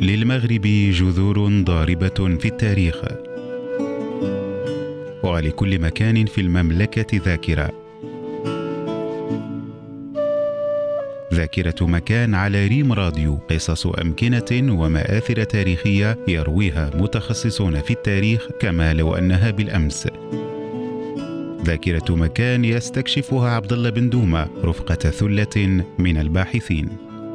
للمغرب جذور ضاربة في التاريخ، ولكل مكان في المملكة ذاكرة. ذاكرة مكان على ريم راديو، قصص أمكنة ومآثر تاريخية يرويها متخصصون في التاريخ كما لو أنها بالأمس. ذاكرة مكان يستكشفها عبد الله بن دومة رفقة ثلة من الباحثين.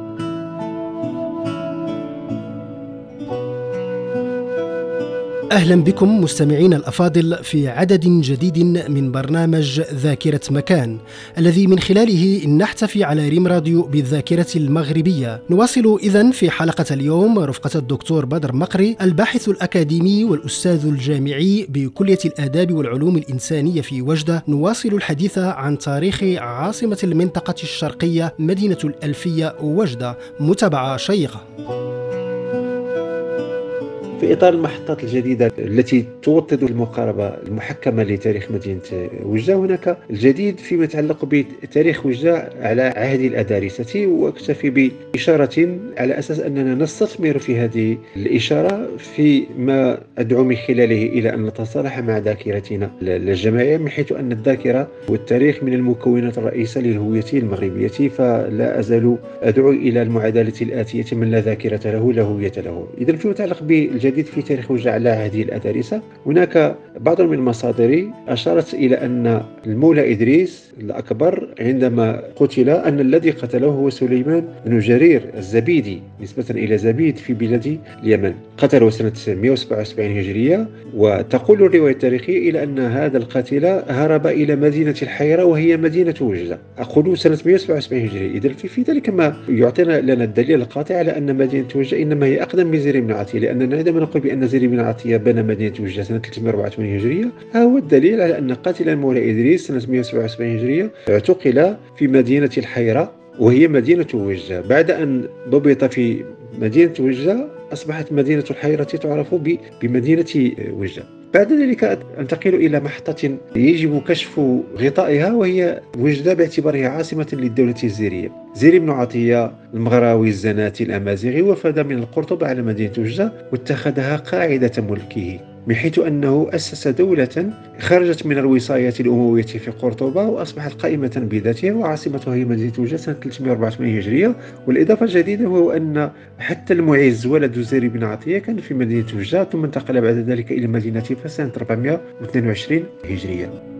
أهلا بكم مستمعين الأفاضل في عدد جديد من برنامج ذاكرة مكان، الذي من خلاله نحتفي على ريم راديو بالذاكرة المغربية. نواصل إذن في حلقة اليوم رفقة الدكتور بدر مقري، الباحث الأكاديمي والأستاذ الجامعي بكلية الآداب والعلوم الإنسانية في وجدة. نواصل الحديث عن تاريخ عاصمة المنطقة الشرقية مدينة الألفية وجدة. متابعة شيقة. في إطار المحطات الجديدة التي توطد المقاربة المحكمة لتاريخ مدينة وجدة، هناك الجديد فيما يتعلق بتاريخ وجدة على عهد الأدارسة، وأكتفي بإشارة على أساس أننا نستثمر في هذه الإشارة فيما أدعو من خلاله إلى أن نتصالح مع ذاكرتنا الجماعية، من حيث أن الذاكرة والتاريخ من المكونات الرئيسة للهوية المغربية. فلا أزال أدعو إلى المعادلة الآتية: من لا ذاكرة له لا هوية له. إذن فيما يتعلق بالجديد في تاريخ وجدة على هذه الأدارسة، هناك بعض من المصادر أشارت إلى أن المولى إدريس الأكبر عندما قتل أن الذي قتله هو سليمان بن جرير الزبيدي نسبة إلى زبيد في بلاد اليمن. قتله سنة 177 هجرية، وتقول الرواية التاريخية إلى أن هذا القاتل هرب إلى مدينة الحيرة وهي مدينة وجدة. أقول سنة 177 هجرية. إذن في ذلك ما يعطينا لنا الدليل القاطع على أن مدينة وجدة إنما هي أقدم من زرير بن عطية، لأننا عندما نقول بأن زرير بن عطية بنى مدينة وجدة سنة 384 هجرية، هو الدليل على أن قاتل المولى إدريس سنة 177 هجرية اعتقل في مدينة الحيرة وهي مدينة وجدة. بعد أن ضبط في مدينة وجدة أصبحت مدينة الحيرة تعرف بمدينة وجدة. بعد ذلك أنتقل إلى محطة يجب كشف غطائها، وهي وجدة باعتبارها عاصمة للدولة الزيرية. زرير بن عطية المغراوي الزناتي الأمازيغي وفد من القرطبة على مدينة وجدة واتخذها قاعدة ملكه، من حيث أنه أسس دولة خرجت من الوصاية الأموية في قرطبة وأصبحت قائمة بذاتها، وعاصمتها هي مدينة وجدة سنة 384 هجرية. والإضافة الجديدة هو أن حتى المعز ولد زرير بن عطية كان في مدينة وجدة، ثم انتقل بعد ذلك إلى مدينة فاس سنة 422 هجرية.